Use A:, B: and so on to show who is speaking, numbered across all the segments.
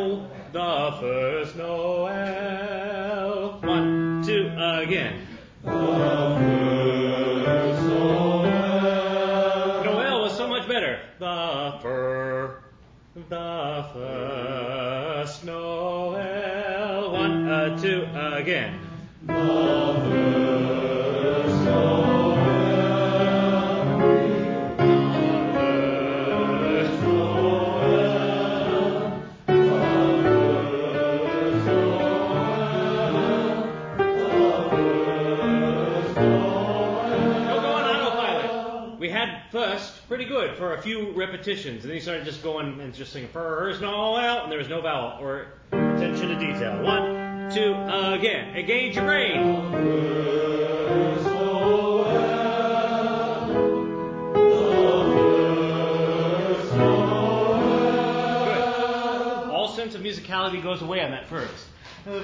A: snow, the first Noel. 1, 2, again. The first Noel. Noel was so much better. The first Noel. 1, 2, again. The first Noel. First, pretty good for a few repetitions, and then you started just going and just singing first Noel, and there was no vowel or attention to detail. 1, 2, again. Engage your brain. First Noel, the first Noel. Good. All sense of musicality goes away on that first. The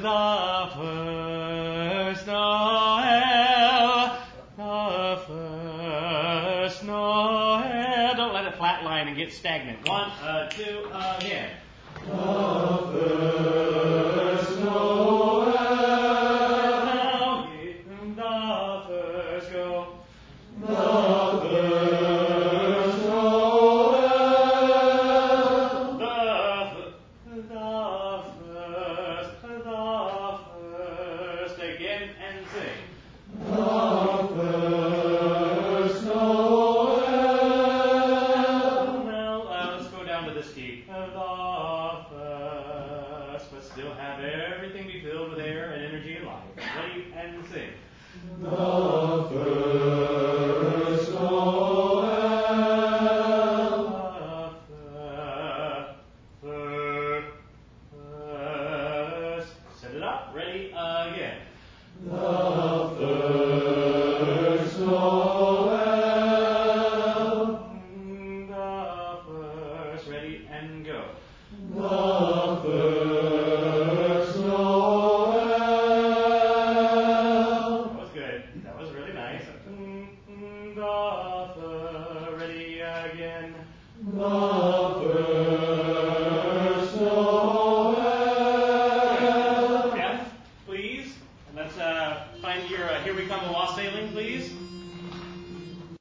A: first Noel, the first Noel. Don't let it flatline and get stagnant. 1, 2, again. The first Noel. Now give him the first go. The first Noel. The first. Again and sing. The first Noel. Now let's go down to this key. The first, but still have everything be filled with air and energy and life. Ready and sing. The first Noel. The first. Set it up. Ready again. The first Noel. The first. Ready and go. The first Noel. That was good. That was really nice. The first. Ready again. The